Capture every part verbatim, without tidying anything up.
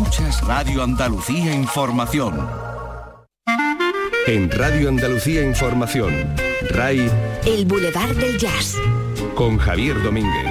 Escuchas Radio Andalucía Información. En Radio Andalucía Información, R A I... El Boulevard del Jazz. Con Javier Domínguez.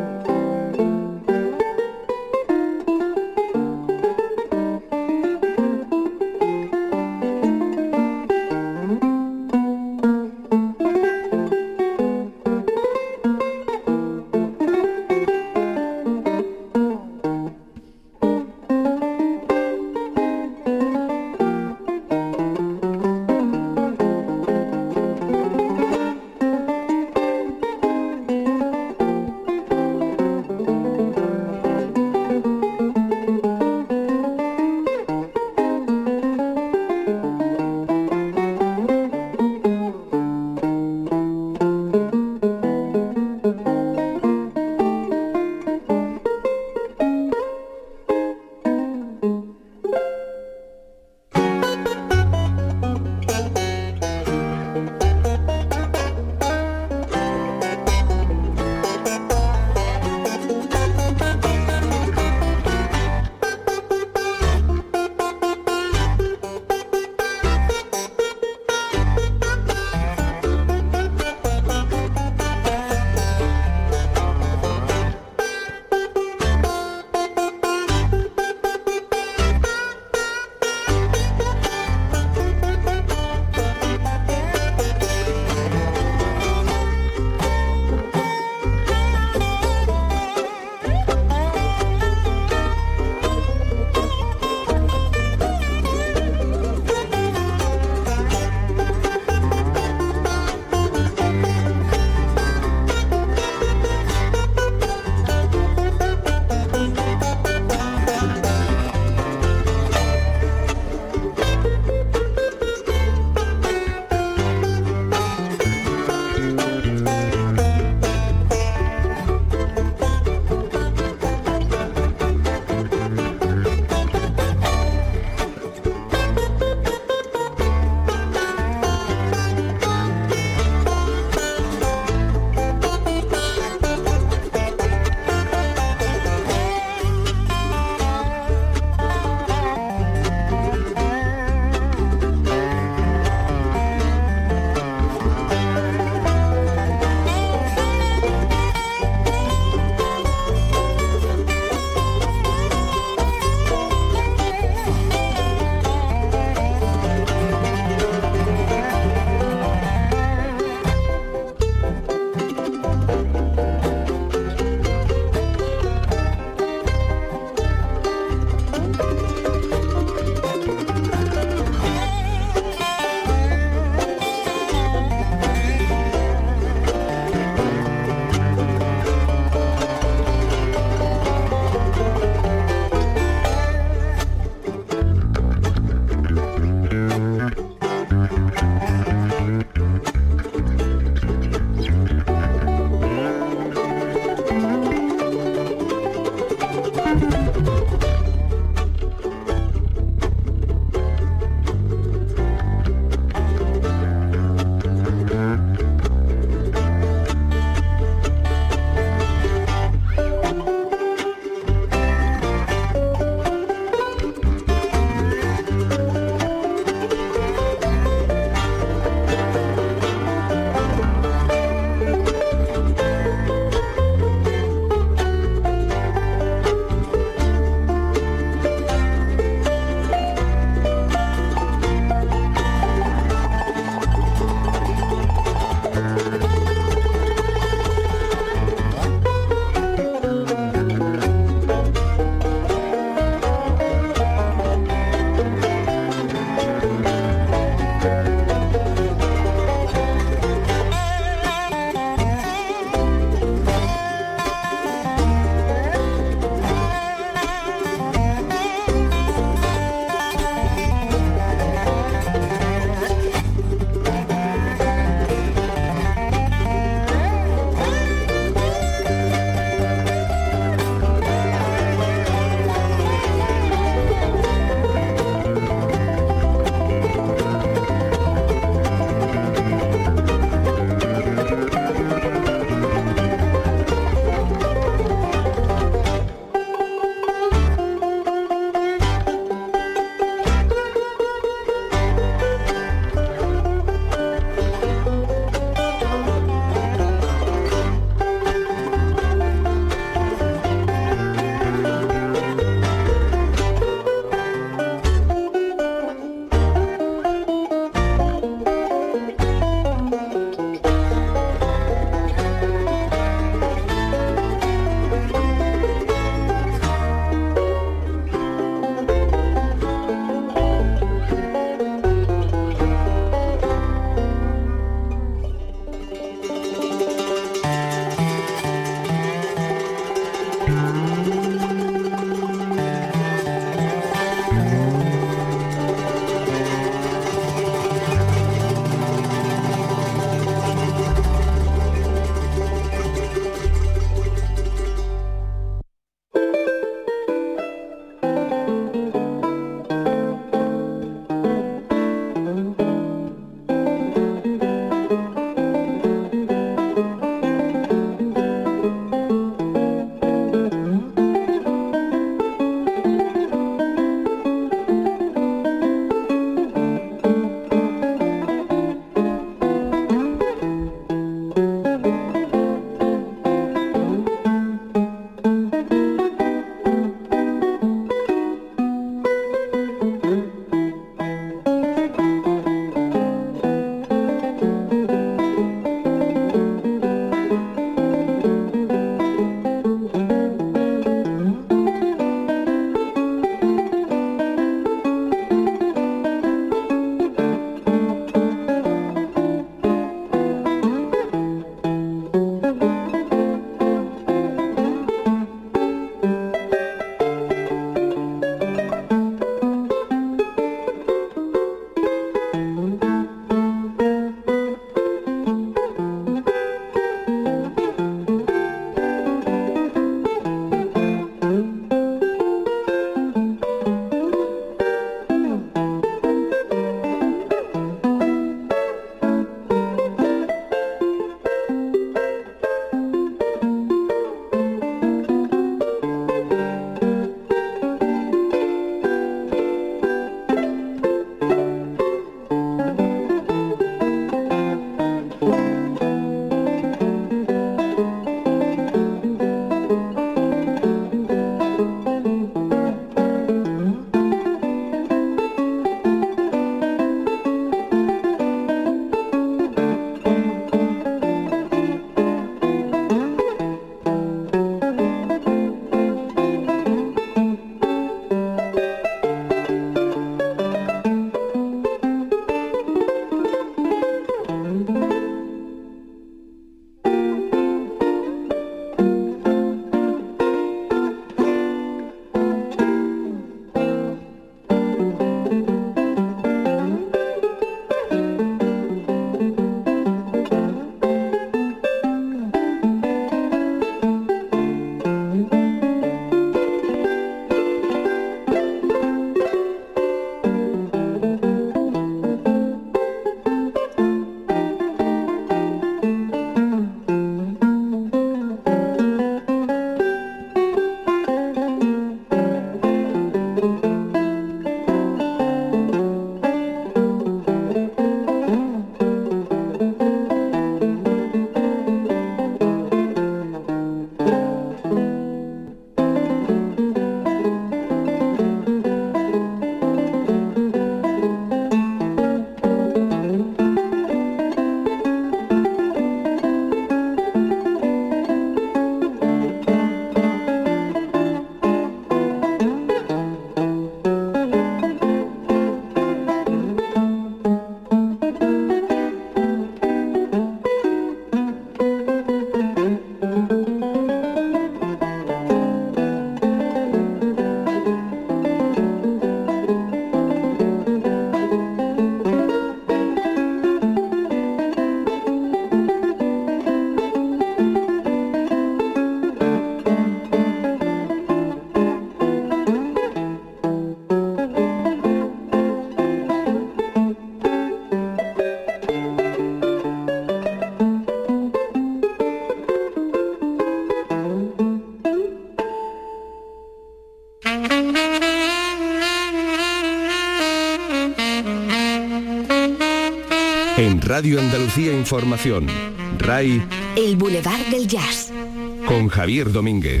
En Radio Andalucía Información, RAI, El Boulevard del Jazz, con Javier Domínguez.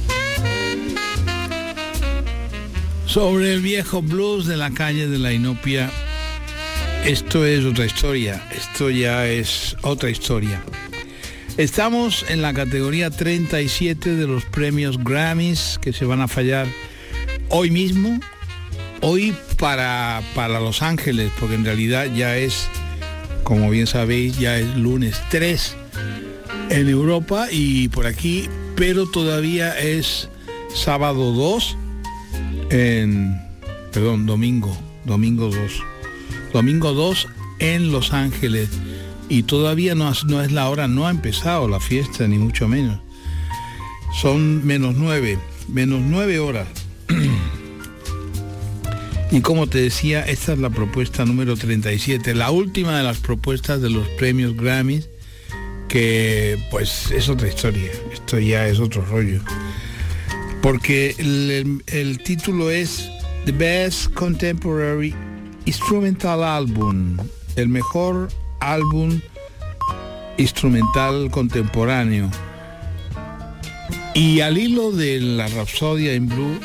Sobre el viejo blues de la calle de la Inopia, esto es otra historia, esto ya es otra historia. Estamos en la categoría treinta y siete de los premios Grammys que se van a fallar hoy mismo, hoy para, para Los Ángeles, porque en realidad ya es, como bien sabéis, ya es lunes tres en Europa y por aquí, pero todavía es sábado dos en, perdón, domingo, domingo dos, domingo dos en Los Ángeles y todavía no, no es la hora, no ha empezado la fiesta ni mucho menos. Son menos nueve, menos nueve horas. Y como te decía, esta es la propuesta número treinta y siete, la última de las propuestas de los premios Grammys, que pues es otra historia, esto ya es otro rollo. Porque el, el, el título es The Best Contemporary Instrumental Album, el mejor álbum instrumental contemporáneo. Y al hilo de la Rhapsody in Blue,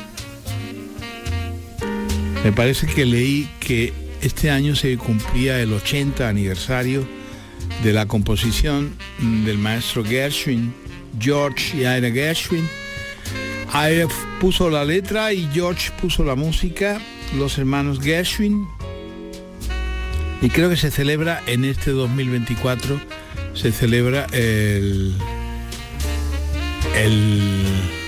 me parece que leí que este año se cumplía el ochenta aniversario de la composición del maestro Gershwin, George y Ira Gershwin. Ira puso la letra y George puso la música, los hermanos Gershwin. Y creo que se celebra en este dos mil veinticuatro, se celebra el... el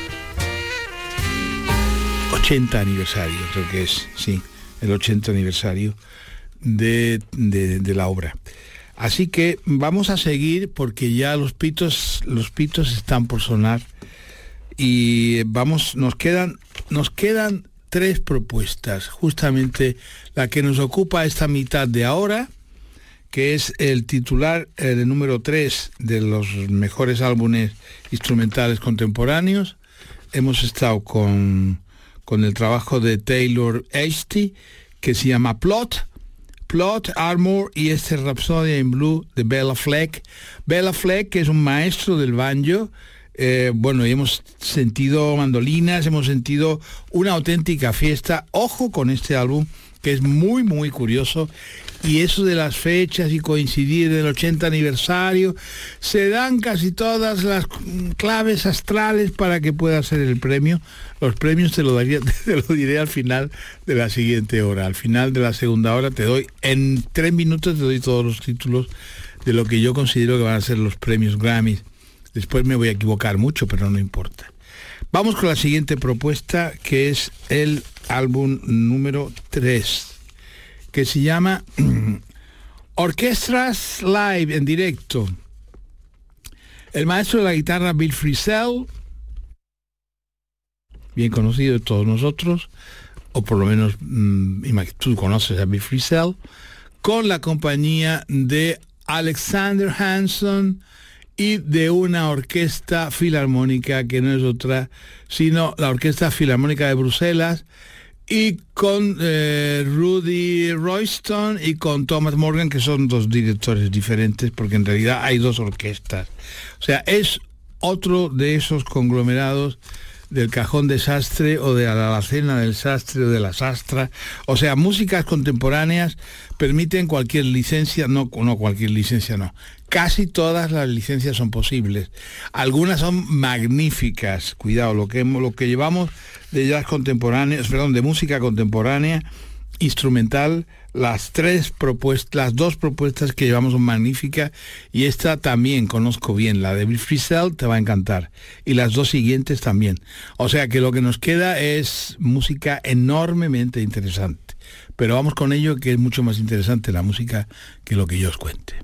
ochenta aniversario, creo que es, sí, el ochenta aniversario de, de, de la obra. Así que vamos a seguir porque ya los pitos, los pitos están por sonar y vamos, nos quedan, nos quedan tres propuestas, justamente la que nos ocupa esta mitad de ahora, que es el titular, el número tres de los mejores álbumes instrumentales contemporáneos. Hemos estado con con el trabajo de Taylor Hasty, que se llama Plot, Plot, Armor, y este Rhapsody in Blue de Bela Fleck. Bela Fleck, que es un maestro del banjo, eh, bueno, y hemos sentido mandolinas, hemos sentido una auténtica fiesta. Ojo con este álbum, que es muy, muy curioso, y eso de las fechas y coincidir del ochenta aniversario, se dan casi todas las claves astrales para que pueda ser el premio. Los premios te lo, daría, te lo diré al final de la siguiente hora. Al final de la segunda hora te doy, en tres minutos te doy todos los títulos de lo que yo considero que van a ser los premios Grammys. Después me voy a equivocar mucho, pero no importa. Vamos con la siguiente propuesta, que es el álbum número tres, que se llama Orquestras Live, en directo. El maestro de la guitarra Bill Frisell, bien conocido de todos nosotros, o por lo menos mmm, tú conoces a Bill Frisell, con la compañía de Alexander Hanson y de una orquesta filarmónica que no es otra sino la Orquesta Filarmónica de Bruselas, y con eh, Rudy Royston y con Thomas Morgan, que son dos directores diferentes, porque en realidad hay dos orquestas. O sea, es otro de esos conglomerados del cajón de sastre o de la alacena del sastre o de la sastra. O sea, músicas contemporáneas permiten cualquier licencia, no, no cualquier licencia, no. Casi todas las licencias son posibles. Algunas son magníficas. Cuidado, lo que, lo que llevamos de jazz contemporáneo, perdón, de música contemporánea, instrumental, las tres propuestas, las dos propuestas que llevamos son magníficas, y esta también conozco bien, la de Bill Frisell te va a encantar, y las dos siguientes también. O sea que lo que nos queda es música enormemente interesante. Pero vamos con ello, que es mucho más interesante la música que lo que yo os cuente.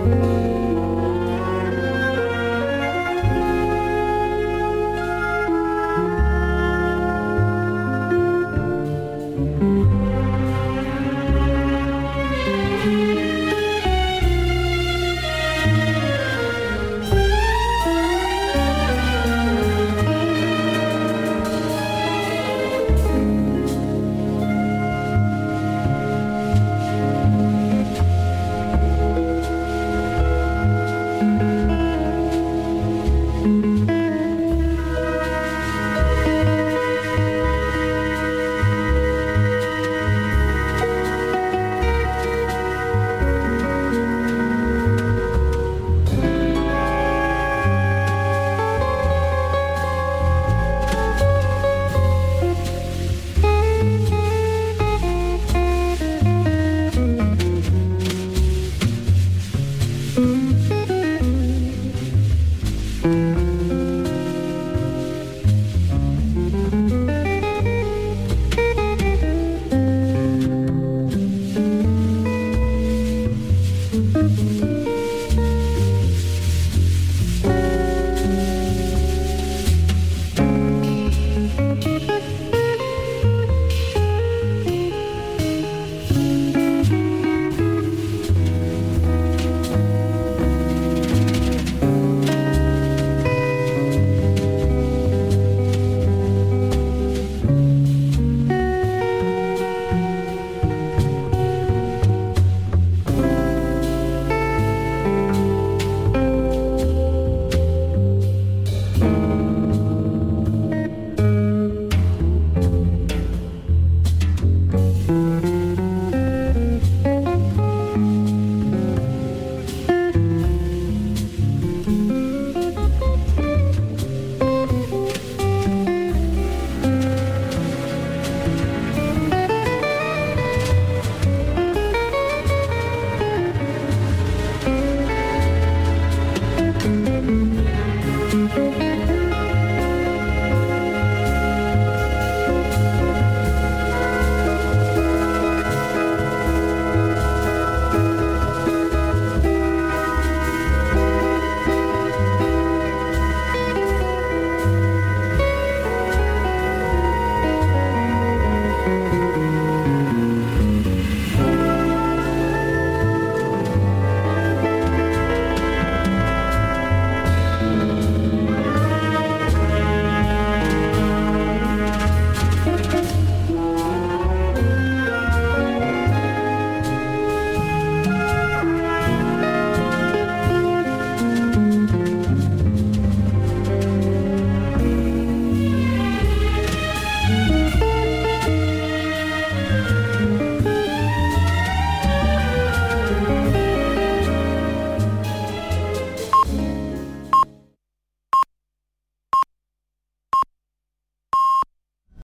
Thank you.